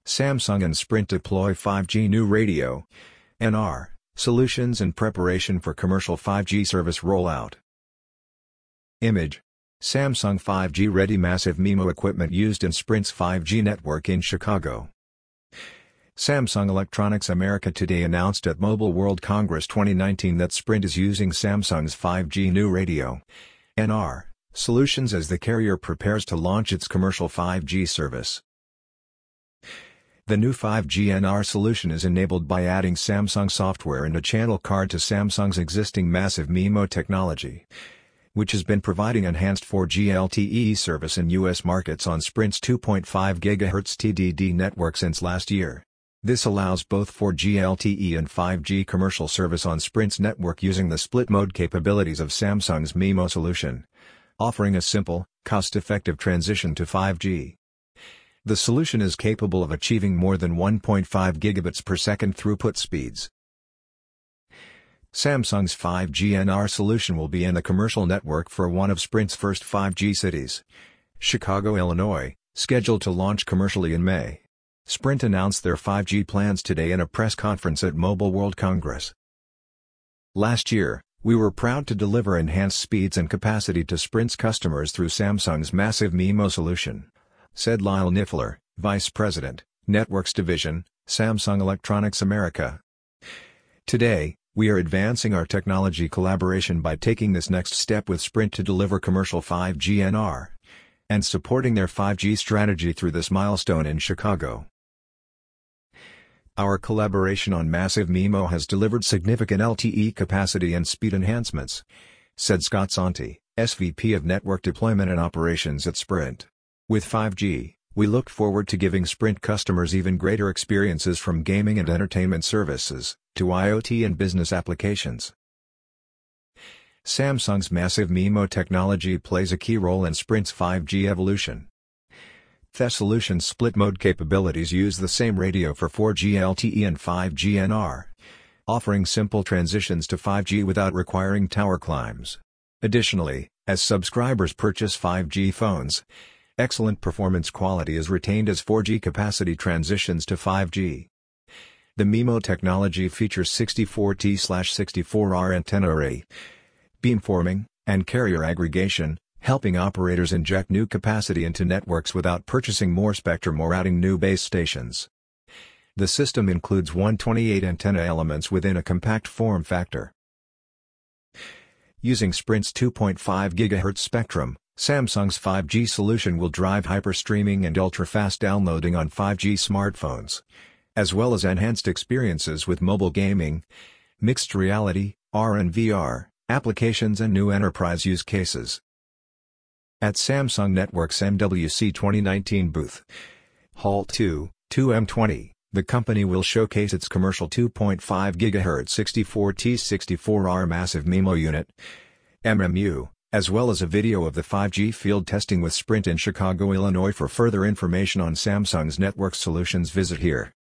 Samsung and Sprint deploy 5G new radio (NR) solutions in preparation for commercial 5G service rollout. Image. Samsung 5G-ready massive MIMO equipment used in Sprint's 5G network in Chicago. Samsung Electronics America today announced at Mobile World Congress 2019 that Sprint is using Samsung's 5G new radio (NR) solutions as the carrier prepares to launch its commercial 5G service. The new 5G NR solution is enabled by adding Samsung software and a channel card to Samsung's existing massive MIMO technology, which has been providing enhanced 4G LTE service in U.S. markets on Sprint's 2.5 GHz TDD network since last year. This allows both 4G LTE and 5G commercial service on Sprint's network using the split-mode capabilities of Samsung's MIMO solution, offering a simple, cost-effective transition to 5G. The solution is capable of achieving more than 1.5 gigabits per second throughput speeds. Samsung's 5G NR solution will be in the commercial network for one of Sprint's first 5G cities, Chicago, Illinois, scheduled to launch commercially in May. Sprint announced their 5G plans today in a press conference at Mobile World Congress. Last year, we were proud to deliver enhanced speeds and capacity to Sprint's customers through Samsung's massive MIMO solution, said Lyle Niffler, Vice President, Networks Division, Samsung Electronics America. Today, we are advancing our technology collaboration by taking this next step with Sprint to deliver commercial 5G NR and supporting their 5G strategy through this milestone in Chicago. Our collaboration on massive MIMO has delivered significant LTE capacity and speed enhancements, said Scott Santi, SVP of Network Deployment and Operations at Sprint. With 5G, we look forward to giving Sprint customers even greater experiences from gaming and entertainment services to IoT and business applications. Samsung's massive MIMO technology plays a key role in Sprint's 5G evolution. The solution's split-mode capabilities use the same radio for 4G LTE and 5G NR, offering simple transitions to 5G without requiring tower climbs. Additionally, as subscribers purchase 5G phones, excellent performance quality is retained as 4G capacity transitions to 5G. The MIMO technology features 64T/64R antenna array, beamforming, and carrier aggregation, helping operators inject new capacity into networks without purchasing more spectrum or adding new base stations. The system includes 128 antenna elements within a compact form factor. Using Sprint's 2.5 GHz spectrum, Samsung's 5G solution will drive hyper-streaming and ultra-fast downloading on 5G smartphones, as well as enhanced experiences with mobile gaming, mixed reality, AR and VR, applications and new enterprise use cases. At Samsung Networks MWC 2019 booth, Hall 2, 2M20, the company will showcase its commercial 2.5 GHz 64T/64R massive MIMO unit, MMU, as well as a video of the 5G field testing with Sprint in Chicago, Illinois. For further information on Samsung's network solutions, visit here.